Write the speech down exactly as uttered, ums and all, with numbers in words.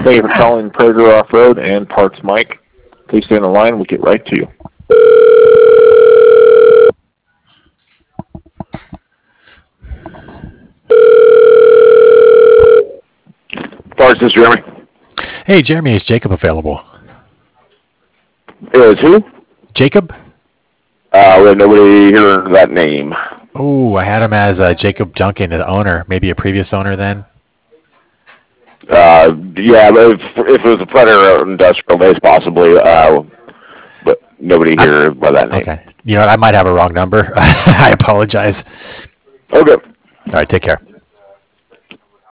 Thank you for calling Predator Off-Road and Parts Mike. Please stay on the line. We'll get right to you. Parts, this is Jeremy. Hey, Jeremy, is Jacob available? Is who? Jacob? Uh, we have nobody here that name. Oh, I had him as uh, Jacob Duncan, the owner. Maybe a previous owner then? Uh, yeah, but if, if it was a Predator Industrial Base, possibly, uh, but nobody here I, by that name. Okay. You know what? I might have a wrong number. I apologize. Okay. All right, take care.